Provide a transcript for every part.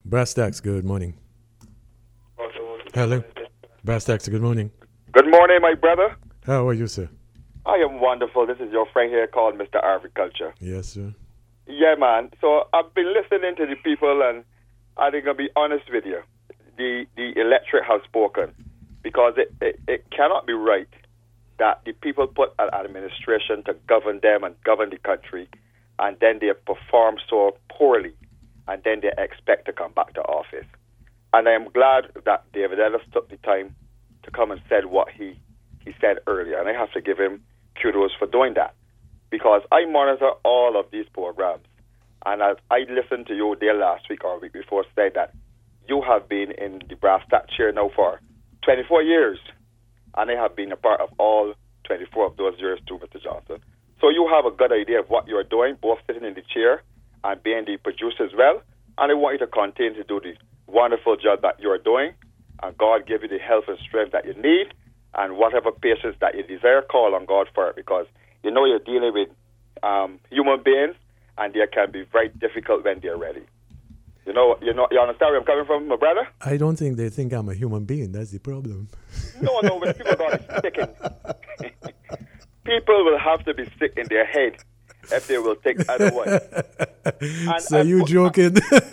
Brass Tacks, good morning. Hello. Brass Tacks, good morning. Good morning, my brother. How are you, sir? I am wonderful. This is your friend here called Mr. Agriculture. Yes, sir. Yeah, man. So I've been listening to the people, and I'm going to be honest with you. The electorate has spoken, because it cannot be right that the people put an administration to govern them and govern the country, and then they perform so poorly, and then they expect to come back to office. And I am glad that David Ellis took the time to come and said what he said earlier, and I have to give him kudos for doing that, because I monitor all of these programs, and as I listened to you there last week or week before, said that you have been in the brass tack chair now for 24 years, and I have been a part of all 24 of those years too, Mr. Johnson. So you have a good idea of what you're doing, both sitting in the chair and being the producer as well, and I want you to continue to do the wonderful job that you're doing, and God give you the health and strength that you need, and whatever patience that you desire, call on God for it, because you know you're dealing with human beings, and they can be very difficult when they're ready. You understand where I'm coming from, my brother? I don't think they think I'm a human being. That's the problem. No, when people got sticking. People will have to be sick in their head if they will take otherwise. So you joking?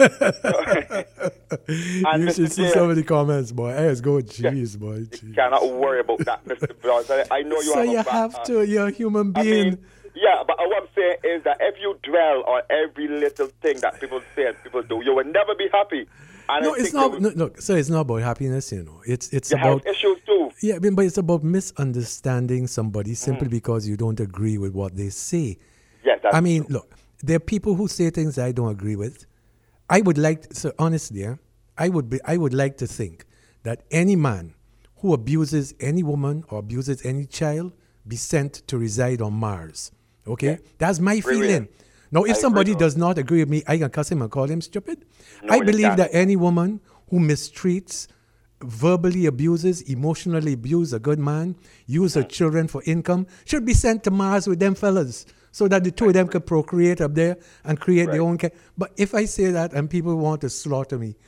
You should see J, some of the comments, boy. Hey, it's go, jeez, boy. You cannot worry about that, Mr. Brown. I know you so have you a have to. You're a human being. Yeah, but what I'm saying is that if you dwell on every little thing that people say and people do, you will never be happy. And No, it's not. No, look, so it's not about happiness, you know. It's you about have issues too. Yeah, but it's about misunderstanding somebody simply because you don't agree with what they say. Yes, that's I mean, true. look, there are people who say things I don't agree with. I would like, so honestly, I would like to think that any man who abuses any woman or abuses any child be sent to reside on Mars. Okay, Yeah. that's my feeling. Now, if somebody does not agree with me, I can cuss him and call him stupid. No, I you believe can't. that any woman who mistreats, verbally abuses, emotionally abuses a good man, use her children for income, should be sent to Mars with them fellas, so that the two of them could procreate up there and create their own. But if I say that and people want to slaughter me,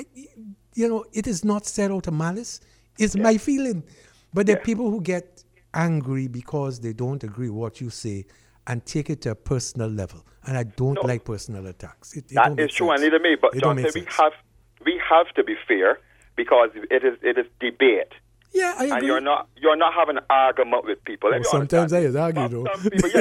it is not said out of malice. It's my feeling. But there are people who get angry because they don't agree with what you say and take it to a personal level. And I don't like personal attacks. That is true, and neither me. But Johnson, we have to be fair, because it is debate. Yeah, I agree. And you're not having an argument with people. Well, sometimes I argue, though. Some people,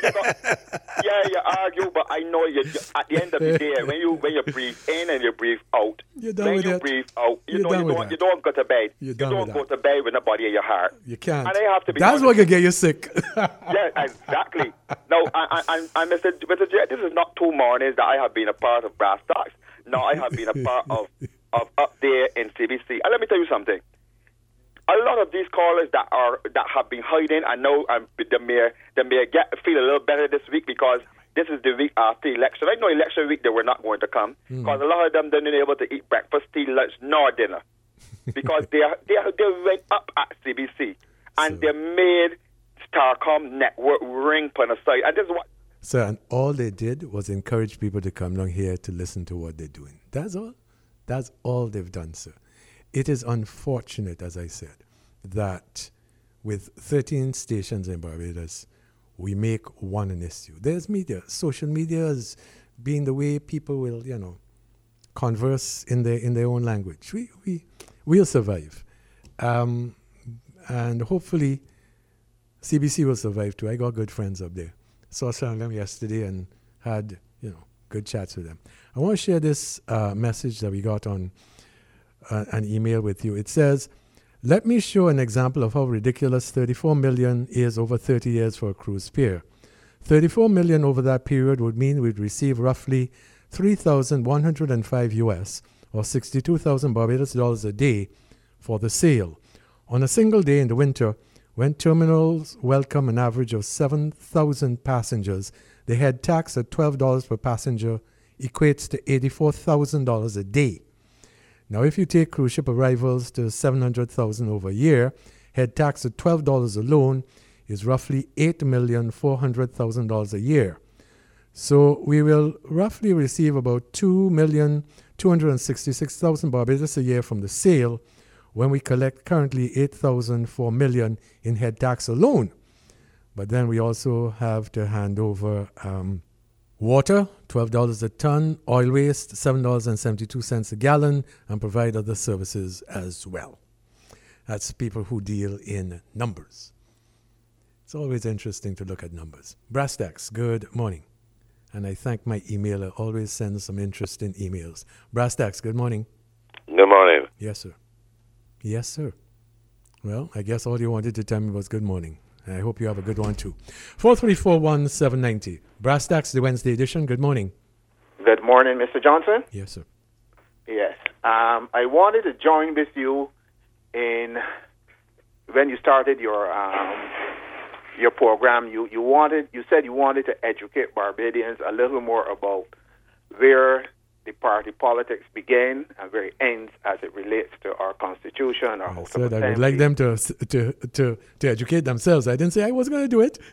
you argue, but I know you. At the end of the day, when you breathe in and you breathe out, breathe out, you don't go to bed. You don't go to bed with nobody in your heart. You can't. And I have to be. That's what can get you sick. Yeah, exactly. No, and Mr. J, this is not 2 mornings that I have been a part of Brass Tacks. No, I have been a part of up there in CBC. And let me tell you something. A lot of these callers that have been hiding, I know they may feel a little better this week, because this is the week after election. I know election week they were not going to come, because a lot of them didn't able to eat breakfast, tea, lunch, nor dinner, because they went up at CBC and they made Starcom Network ring on the side. And this is what. So, and all they did was encourage people to come down here to listen to what they're doing. That's all. That's all they've done, sir. It is unfortunate, as I said, that with 13 stations in Barbados, we make one an issue. There's media. Social media is being the way people will, converse in their own language. We'll survive. And hopefully CBC will survive too. I got good friends up there. Saw some of them yesterday and had, good chats with them. I want to share this message that we got on an email with you. It says, let me show an example of how ridiculous 34 million is over 30 years for a cruise pier. 34 million over that period would mean we'd receive roughly 3,105 US or 62,000 Barbados dollars a day for the sale. On a single day in the winter, when terminals welcome an average of 7,000 passengers, the head tax at $12 per passenger equates to $84,000 a day. Now, if you take cruise ship arrivals to 700,000 over a year, head tax at $12 alone is roughly $8,400,000 a year. So we will roughly receive about $2 266,000 Barbados a year from the sale, when we collect currently 8,004 million in head tax alone. But then we also have to hand over water, $12 a ton, oil waste, $7.72 a gallon, and provide other services as well. That's people who deal in numbers. It's always interesting to look at numbers. Brass Tacks, good morning. And I thank my emailer, always sends some interesting emails. Brass Tacks, good morning. Good morning. Yes, sir. Yes, sir. Well, I guess all you wanted to tell me was good morning. I hope you have a good one, too. 434-1790. Brass Tacks, the Wednesday edition. Good morning. Good morning, Mr. Johnson. Yes, sir. Yes. I wanted to join with you in when you started your program. You said you wanted to educate Barbadians a little more about where the party politics began and where it ends as it relates to our Constitution, our House of Assembly. I would like them to educate themselves. I didn't say I was going to do it.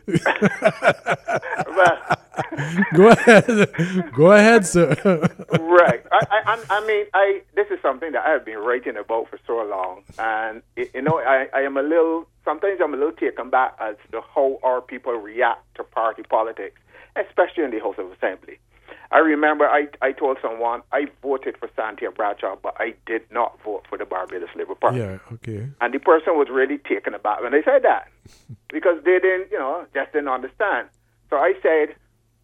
Go ahead, sir. Right. I mean, this is something that I have been writing about for so long, and sometimes I'm a little taken back as to how our people react to party politics, especially in the House of Assembly. I remember I told someone I voted for Santia Bradshaw, but I did not vote for the Barbados Labour Party. Yeah, okay. And the person was really taken aback when they said that because they just didn't understand. So I said,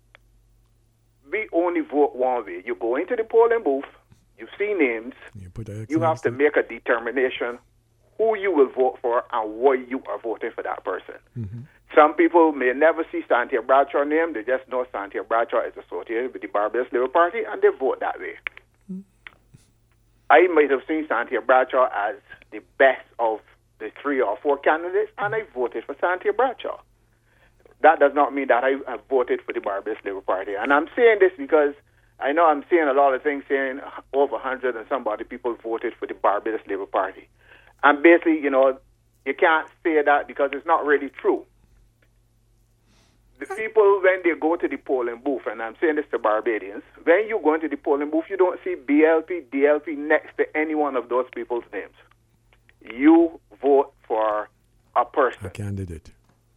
we only vote one way. You go into the polling booth, you see names, you have to make a determination who you will vote for and why you are voting for that person. Mm-hmm. Some people may never see Santia Bradshaw name. They just know Santia Bradshaw is associated with the Barbados Labour Party, and they vote that way. Mm-hmm. I might have seen Santia Bradshaw as the best of the 3 or 4 candidates, and I voted for Santia Bradshaw. That does not mean that I have voted for the Barbados Labour Party. And I'm saying this because I know I'm seeing a lot of things saying over 100 and somebody people voted for the Barbados Labour Party. And basically, you can't say that because it's not really true. The people, when they go to the polling booth, and I'm saying this to Barbadians, when you go into the polling booth, you don't see BLP, DLP next to any one of those people's names. You vote for a person. A candidate.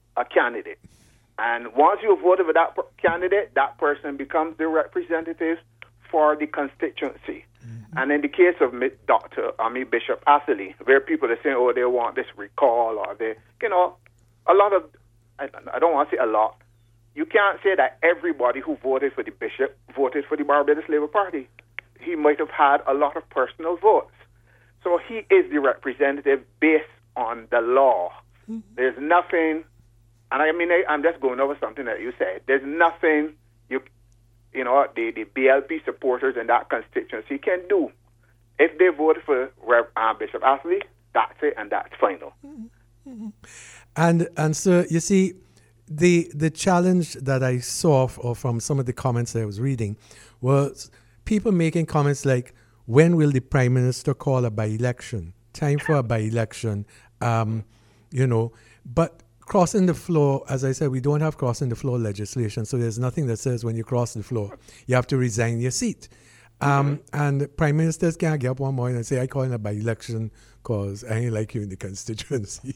And once you voted for that candidate, that person becomes the representative for the constituency. Mm-hmm. And in the case of Bishop Astley, where people are saying, they want this recall, or a lot of, I don't want to say a lot, you can't say that everybody who voted for the bishop voted for the Barbados Labour Party. He might have had a lot of personal votes. So he is the representative based on the law. Mm-hmm. There's nothing, and I mean, I'm just going over something that you said. There's nothing the BLP supporters in that constituency can do. If they vote for Bishop Astley, that's it, and that's final. Mm-hmm. And so, you see, the challenge that I saw from some of the comments that I was reading was people making comments like, when will the Prime Minister call a by-election? Time for a by-election, but crossing the floor, as I said, we don't have crossing the floor legislation, so there's nothing that says when you cross the floor, you have to resign your seat. And prime ministers can't get up one morning and say, I call it a by-election because I ain't like you in the constituency.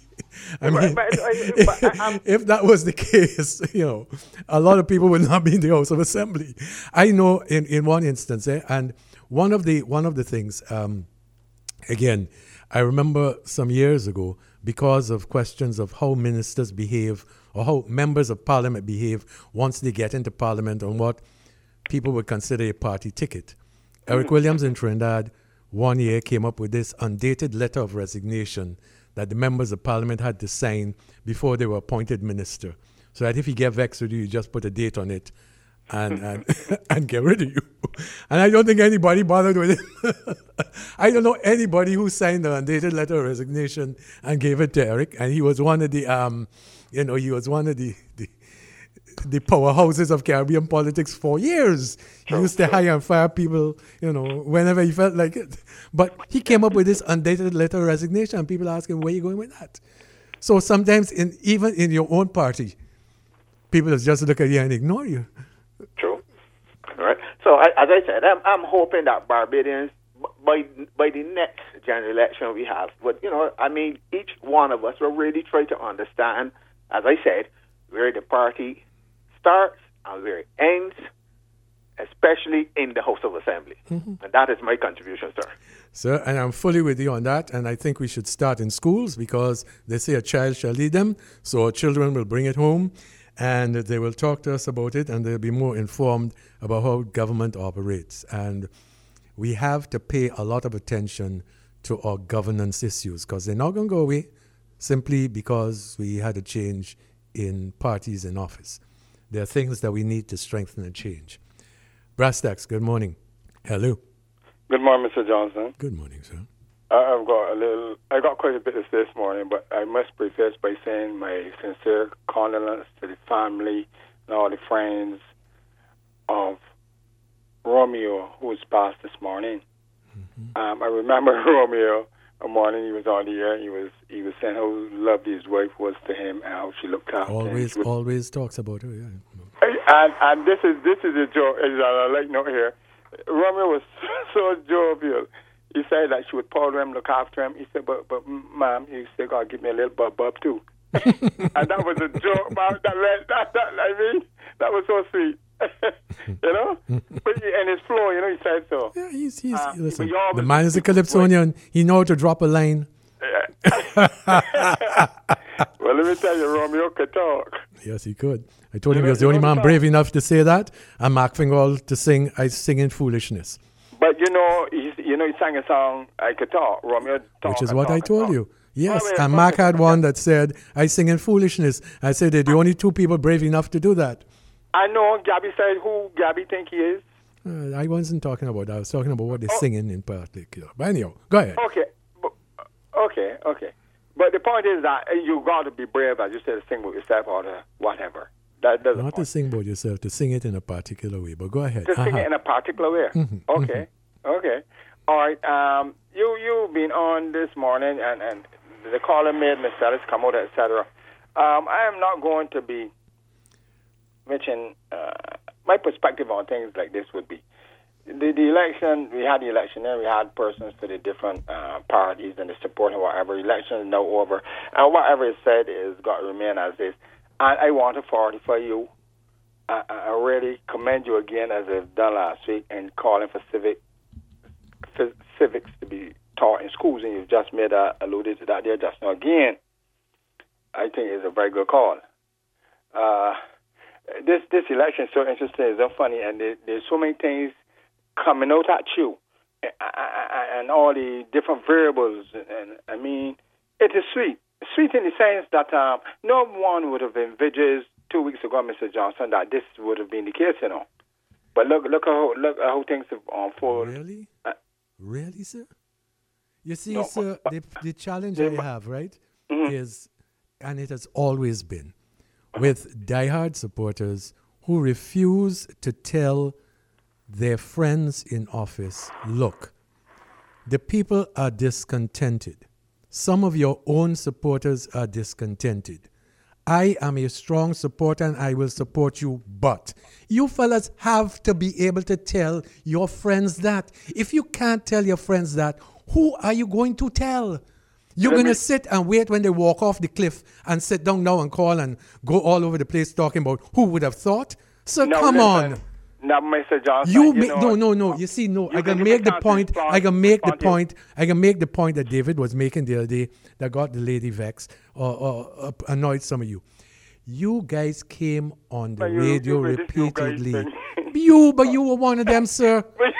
If that was the case, a lot of people would not be in the House of Assembly. I know in one instance, and one of the things, again, I remember some years ago, because of questions of how ministers behave or how members of parliament behave once they get into parliament on what people would consider a party ticket. Eric Williams in Trinidad one year came up with this undated letter of resignation that the members of parliament had to sign before they were appointed minister. So that if you get vexed with you, you just put a date on it and get rid of you. And I don't think anybody bothered with it. I don't know anybody who signed the undated letter of resignation and gave it to Eric. And he was one of the, he was one of the powerhouses of Caribbean politics for years. He used to hire and fire people, whenever he felt like it. But he came up with this undated letter of resignation, and people ask him, where are you going with that? So sometimes, even in your own party, people just look at you and ignore you. True. All right. So, as I said, I'm hoping that Barbadians, by the next general election we have, but, each one of us will really try to understand, as I said, where the party starts and where it ends, especially in the House of Assembly. And that is my contribution, sir. Sir, and I'm fully with you on that, and I think we should start in schools because they say a child shall lead them, so our children will bring it home, and they will talk to us about it, and they'll be more informed about how government operates. And we have to pay a lot of attention to our governance issues because they're not going to go away simply because we had a change in parties in office. There are things that we need to strengthen and change. Brastax, good morning. Hello. Good morning, Mr. Johnson. Good morning, sir. I got quite a bit to say this morning, but I must preface by saying my sincere condolence to the family and all the friends of Romeo, who was passed this morning. I remember Romeo. A morning he was on the air. He was saying how lovely his wife was to him and how she looked after him. Always talks about her. Yeah. And this is a joke. I like note here. Romeo was so jovial. He said that she would powder him, look after him. He said, but ma'am, he still got to give me a little bub too. And that was a joke, ma'am. That was so sweet. But in his flow, he said so. Yeah, he's listen, the man is a Calypsonian. He knows how to drop a line. Well, let me tell you, Romeo could talk. Yes, he could. I told him he was the only man brave enough to say that, and Mark Fingal to sing "I Sing in Foolishness." But he sang a song, "I Could Talk." Romeo talk, which is what I told you. Yes, and Mark had one that said, "I sing in foolishness." I said they're the only two people brave enough to do that. I know. Gabby said who Gabby think he is. I wasn't talking about that. I was talking about what they're singing in particular. But anyhow, go ahead. Okay. But the point is that you got to be brave, as you said, to sing with yourself or whatever. That doesn't. Not to sing about yourself, to sing it in a particular way. But go ahead. To sing it in a particular way. Okay. All right. You've been on this morning, and the caller made mistakes, come out, etc. I am not going to be mentioning my perspective on things like this would be. The election, we had the election and we had persons for the different parties and the support and whatever. Election is now over. And whatever is said is got to remain as is. And I want to fortify you. I really commend you again, as I've done last week, in calling for civics to be taught in schools. And you've just alluded to that there just now. Again, I think it's a very good call. This election is so interesting, it's so funny, and there's so many things coming out at you, and all the different variables. And I mean, it is sweet. Sweet in the sense that no one would have envisaged 2 weeks ago, Mr. Johnson, that this would have been the case, But look how things have unfolded. Really, sir? You see, sir, the challenge I have, right, is, and it has always been, with diehard supporters who refuse to tell their friends in office, look, the people are discontented. Some of your own supporters are discontented. I am a strong supporter and I will support you, but you fellas have to be able to tell your friends that. If you can't tell your friends that, who are you going to tell? You're going to sit and wait when they walk off the cliff and sit down now and call and go all over the place talking about who would have thought? So come on. Now, Mr. Johnson, no. You see, no. I can make the point. I can make the point that David was making the other day that got the lady vexed or annoyed some of you. You guys came on the radio repeatedly. But you were one of them, sir.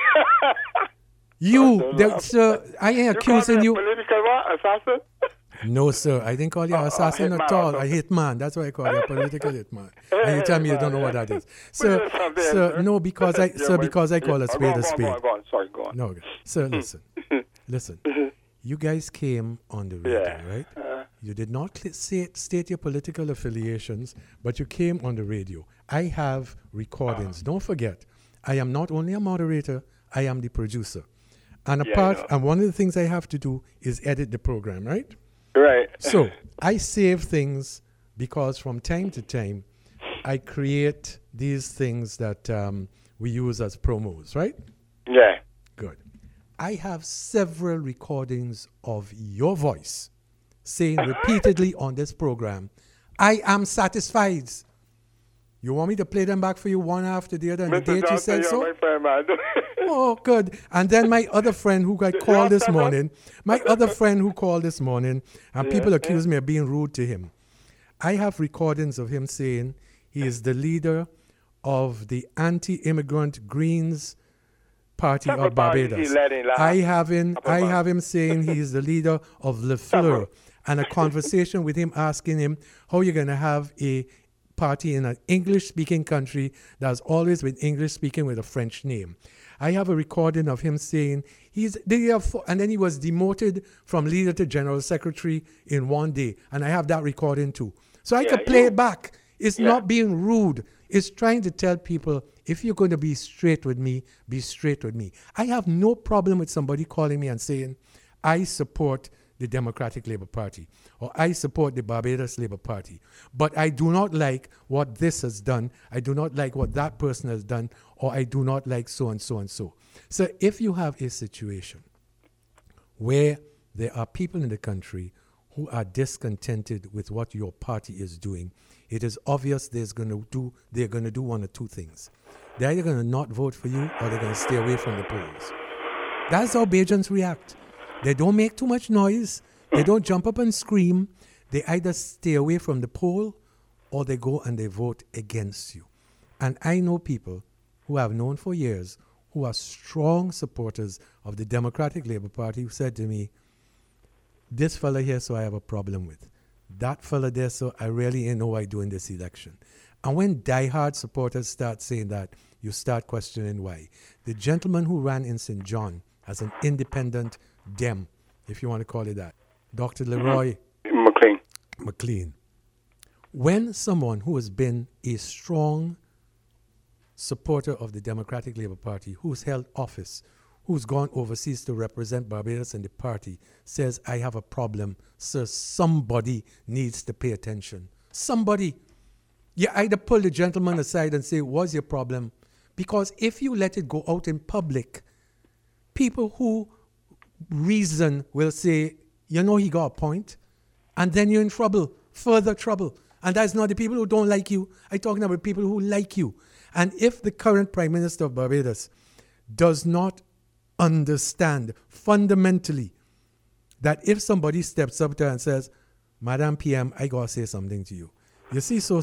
Sir, I ain't accusing you. Political assassin? No, sir. I didn't call you assassin at all. I hit man. That's why I call you a political hitman. And you tell me you don't know what that is. Sir, no, because I call a spade a spade. Go on. Sorry, go on. No, sir, listen. You guys came on the radio, right? You did not state your political affiliations, but you came on the radio. I have recordings. Don't forget, I am not only a moderator, I am the producer. And one of the things I have to do is edit the program, right? Right. So I save things because from time to time I create these things that we use as promos, right? Yeah. Good. I have several recordings of your voice saying repeatedly on this program, I am satisfied. You want me to play them back for you one after the other and the date you said so? My friend, man. Oh, good. And then my other friend who I called this morning, and people accuse me of being rude to him. I have recordings of him saying he is the leader of the anti-immigrant Greens Party of Barbados. I have him saying he is the leader of Le Fleur, and a conversation with him asking him how you're going to have a party in an English-speaking country that's always been English-speaking with a French name. I have a recording of him saying and then he was demoted from leader to general secretary in one day, and I have that recording too. So I could play it back. It's not being rude. It's trying to tell people, if you're going to be straight with me, be straight with me. I have no problem with somebody calling me and saying, I support the Democratic Labour Party, or I support the Barbados Labour Party. But I do not like what this has done. I do not like what that person has done, or I do not like so and so and so. So if you have a situation where there are people in the country who are discontented with what your party is doing, it is obvious they're going to do one or two things. They're either going to not vote for you, or they're going to stay away from the polls. That's how Bajans react. They don't make too much noise. They don't jump up and scream. They either stay away from the poll, or they go and they vote against you. And I know people who I've known for years who are strong supporters of the Democratic Labour Party who said to me, this fella here, so I have a problem with. That fella there, so I really ain't know why doing this election. And when diehard supporters start saying that, you start questioning why. The gentleman who ran in St. John as an independent Dem, if you want to call it that, Dr. Leroy McLean. When someone who has been a strong supporter of the Democratic Labour Party, who's held office, who's gone overseas to represent Barbados and the party, says, I have a problem, sir, somebody needs to pay attention. Somebody. You either pull the gentleman aside and say, what's your problem? Because if you let it go out in public, people who reason will say, you know, he got a point, and then you're in trouble, further trouble. And that's not the people who don't like you. I'm talking about people who like you. And if the current Prime Minister of Barbados does not understand fundamentally that if somebody steps up there and says, Madam PM, I got to say something to you. You see, so.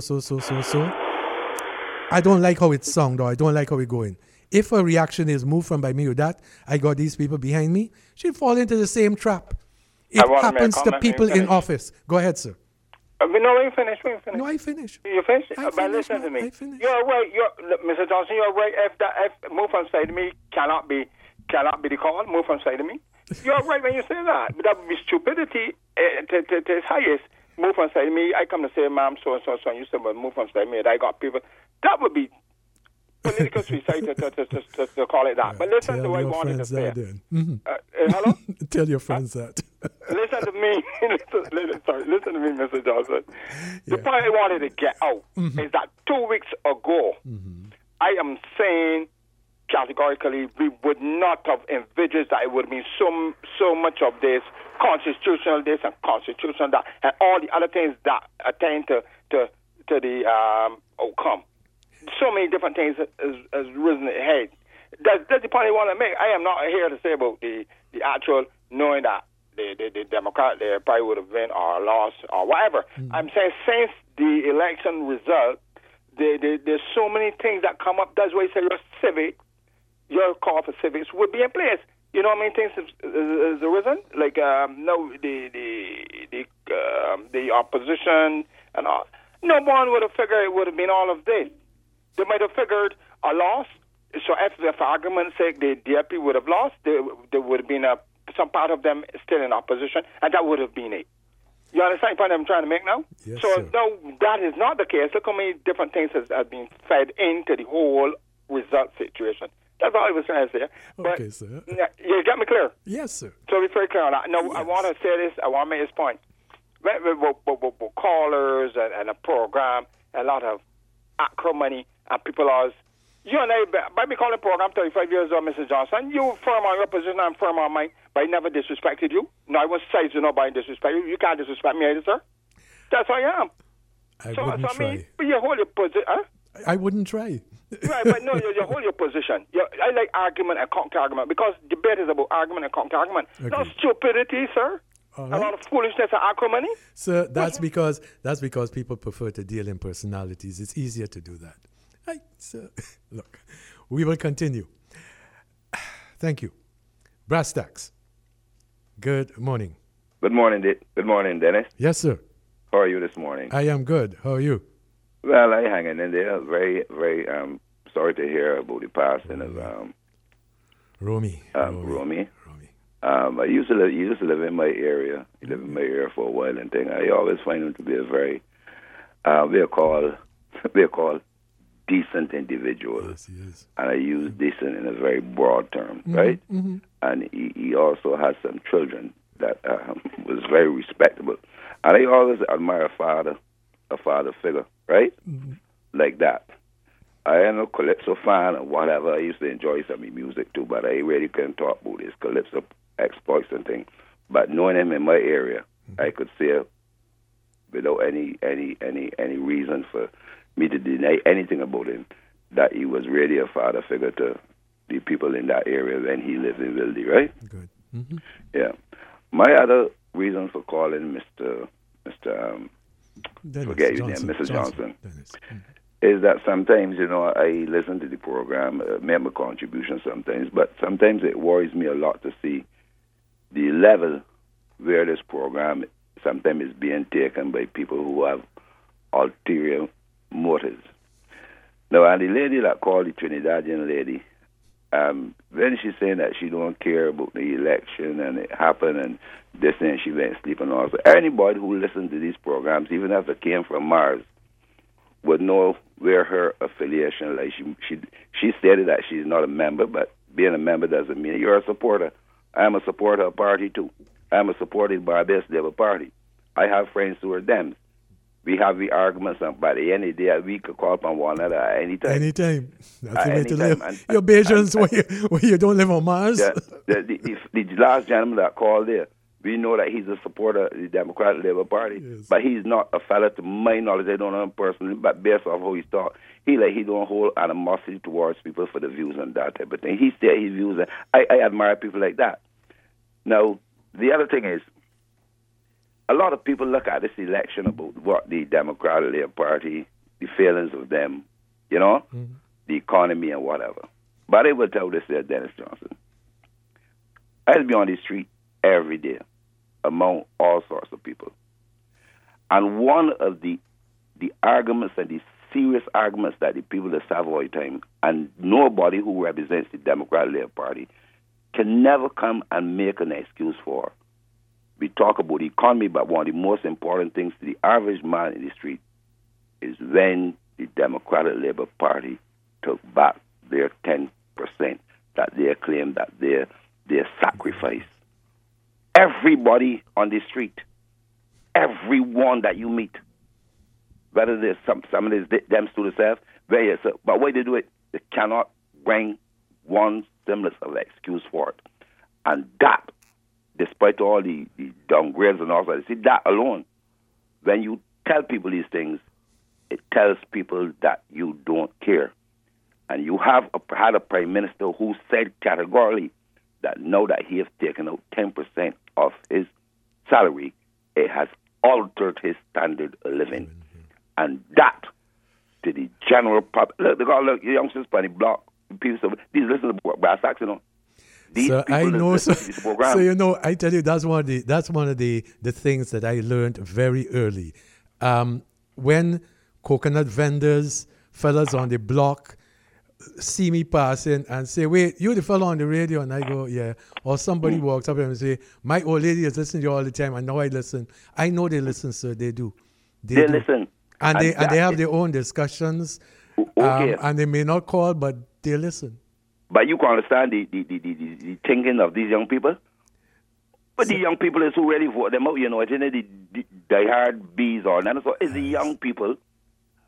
I don't like how it sounds, or I don't like how it's going. If a reaction is move from by me with that, I got these people behind me, she'll fall into the same trap. It happens to people in office. Go ahead, sir. No, we finish. No, I finish. You finish? But listen to me. You're right. Mr. Johnson, you're right. If move from side of me cannot be the call, move from side of me. You're right when you say that. But that would be stupidity to its highest. Move from side of me. I come to say, ma'am, so and so, and you say, well, move from side of me. And I got people. That would be political suicide to call it that. But listen to what I wanted to say. Hello? Tell your friends that. Listen to me. Listen to me, Mr. Johnson. The point I wanted to get out is that 2 weeks ago, I am saying categorically we would not have envisaged that it would be so much of this constitutional this and constitutional that and all the other things that attain to the outcome. So many different things has risen ahead. That's the point I want to make. I am not here to say about the actual knowing that the Democrat they probably would have won or lost or whatever. I'm saying since the election result, there's so many things that come up. That's why I say your call for civics would be in place. You know what I mean? Things has arisen. Like no, the opposition and all. No one would have figured it would have been all of this. They might have figured a loss. So if for argument's sake the DFP would have lost, there would have been some part of them still in opposition, and that would have been it. You understand the point I'm trying to make now? Yes, so sir. no, that is not the case. Look how many different things have been fed into the whole result situation. That's all I was trying to say. Okay, sir. You get me clear? Yes, sir. So be very clear on that. No, yes. I want to say this. I want to make this point. With callers and a program, a lot of acrimony, and people are You and I, by me calling program 35 years old, Mr. Johnson, you firm on your position, I'm firm on mine, but I never disrespected you. No, I won't say to nobody disrespect you. You can't disrespect me either, sir. That's who I am. I wouldn't try. I mean, you hold your position, huh? I wouldn't try. Right, but no, you hold your position. I like argument and counter argument because debate is about argument and counter argument. Okay. Not stupidity, sir. Right. A lot of foolishness and acrimony. So that's because people prefer to deal in personalities. It's easier to do that. Right, so look, we will continue. Thank you. Brass Tacks. Good morning. Good morning, Dennis. Yes, sir. How are you this morning? I am good. How are you? Well, I hanging in there. Very, very sorry to hear about the passing of Romy. I used to live in my area. He lived in my area for a while and thing. I always find him to be a very we'll call decent individual. Yes, he is. And I use decent in a very broad term, right? Mm-hmm. And he also has some children that was very respectable. And I always admire a father figure, right? Mm-hmm. Like that. I am a calypso fan and whatever. I used to enjoy some of his music too, but I really couldn't talk about his calypso exploits and things. But knowing him in my area, mm-hmm. I could say without any reason for me to deny anything about him, that he was really a father figure to the people in that area when he lived in Wilde, right? Good. Mm-hmm. Yeah. My other reason for calling Mr. Forget your name, Mr. Johnson. Mm-hmm. Is that sometimes, I listen to the program, make my contribution sometimes, but sometimes it worries me a lot to see the level where this program sometimes is being taken by people who have ulterior motives. Now, and the lady that called the Trinidadian lady, when she's saying that she don't care about the election and it happened and this and she went sleep and all. So anybody who listens to these programs, even if it came from Mars, would know where her affiliation lies. She stated that she's not a member, but being a member doesn't mean you're a supporter. I am a supporter of party too. I am a supporter of the Barbados Labour Party. I have friends who are Dems. We have the arguments, but at the end of the day, we could call upon one another at any time. Anytime. That's the way to live. Your Bajans where you don't live on Mars. The last gentleman that called there, we know that he's a supporter of the Democratic Labour Party, yes. But he's not a fella, to my knowledge, I don't know him personally, but based off how he's talk, he don't hold animosity towards people for the views and that type of thing. He said his views, and I admire people like that. Now, the other thing is, a lot of people look at this election about what the Democratic Labour Party, the failings of them, mm-hmm. the economy and whatever. But I will tell this there, Dennis Johnson. I'll be on the street every day among all sorts of people. And one of the arguments and the serious arguments that the people of Savoy time and nobody who represents the Democratic Labour Party can never come and make an excuse for. We talk about the economy, but one of the most important things to the average man in the street is when the Democratic Labour Party took back their 10% that they claim that they sacrificed. Everybody on the street, everyone that you meet, whether there's some of them to themselves, but why they do it, they cannot bring one semblance of excuse for it. And that, despite all the downgrades and all that, see, that alone, when you tell people these things, it tells people that you don't care. And you had a prime minister who said categorically that now that he has taken out 10% of his salary, it has altered his standard of living. Mm-hmm. And that, to the general public, look, the youngsters on the block, people, these listen to Brass Tacks, So I know, so I tell you, that's one of the things that I learned very early. When coconut vendors, fellas on the block, see me passing and say, "Wait, you the fellow on the radio?" And I go, "Yeah." Or somebody walks up and say, "My old lady is listening to you all the time." And now I listen. I know they listen, sir. They do. They listen, and they have their own discussions. Okay. And they may not call, but they listen. But you can understand the thinking of these young people. But the young people is who really vote them out, it's not the diehard bees or none. So it's the young people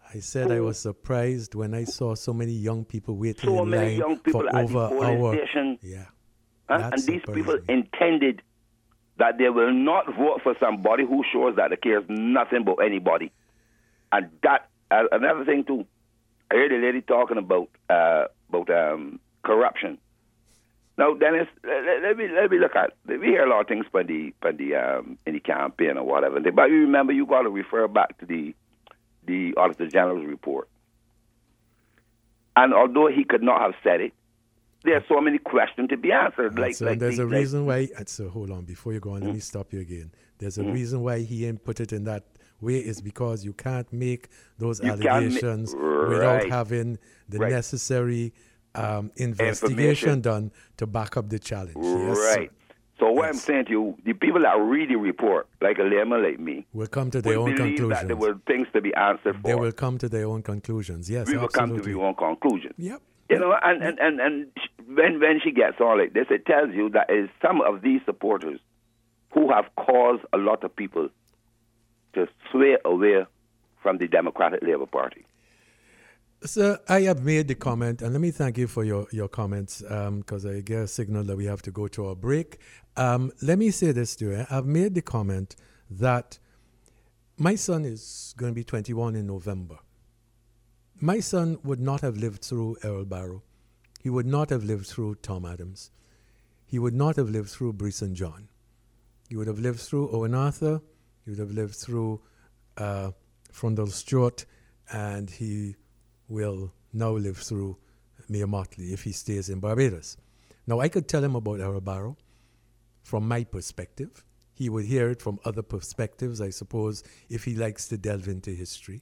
I said I was surprised when I saw so many young people waiting So in many line young people for at the over an polling hour. station. Yeah. And these surprised people me. intended that they will not vote for somebody who shows that they cares nothing about anybody. And that, another thing too, I heard a lady talking about corruption. Now, Dennis, let me look at. We hear a lot of things in the campaign or whatever. But you remember, you got to refer back to the Auditor General's report. And although he could not have said it, there are so many questions to be answered. There's a reason why. So hold on, before you go on, let me stop you again. There's a reason why he didn't put it in that way, is because you can't make those allegations without having the necessary investigation done to back up the challenge. Yes, right. So what I'm saying to you, the people that read the report, like a layman like me, will come to their own believe conclusions. that there were things to be answered for. They will come to their own conclusions. Yes, we will come to our own conclusions. Yep. You know, and when she gets on like this, it tells you that is some of these supporters who have caused a lot of people to sway away from the Democratic Labour Party. Sir, I have made the comment, and let me thank you for your comments, because I get a signal that we have to go to a break. Let me say this to you. I've made the comment that my son is going to be 21 in November. My son would not have lived through Errol Barrow. He would not have lived through Tom Adams. He would not have lived through Breeson John. He would have lived through Owen Arthur. He would have lived through Frondell Stewart, and he will now live through Mayor Motley if he stays in Barbados. Now, I could tell him about Errol Barrow from my perspective. He would hear it from other perspectives, I suppose, if he likes to delve into history.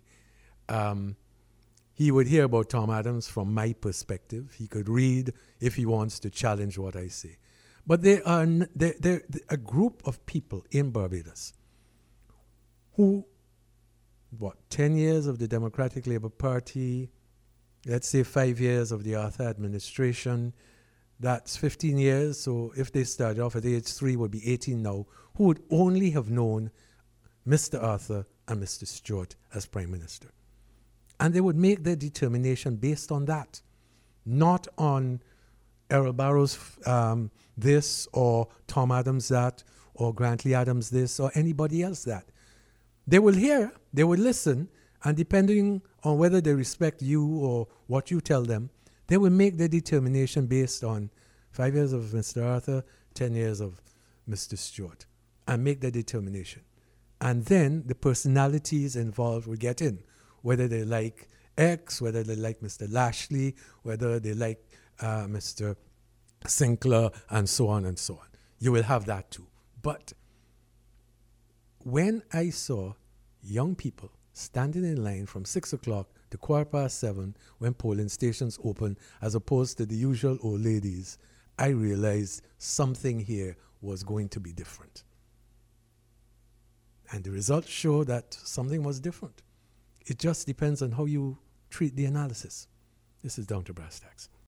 He would hear about Tom Adams from my perspective. He could read if he wants to challenge what I say. But there are a group of people in Barbados who, 10 years of the Democratic Labour Party, let's say 5 years of the Arthur administration, that's 15 years. So if they started off at age 3, would be 18 now, who would only have known Mr. Arthur and Mr. Stewart as Prime Minister. And they would make their determination based on that, not on Errol Barrow's this, or Tom Adams that, or Grantley Adams this, or anybody else that. They will hear, they will listen, and depending on whether they respect you or what you tell them, they will make their determination based on 5 years of Mr. Arthur, 10 years of Mr. Stewart, and make their determination. And then the personalities involved will get in, whether they like X, whether they like Mr. Lashley, whether they like Mr. Sinclair, and so on and so on. You will have that too. But when I saw young people standing in line from 6 o'clock to 7:15 when polling stations open, as opposed to the usual old ladies, I realized something here was going to be different. And the results show that something was different. It just depends on how you treat the analysis. This is Down to Brass Tacks.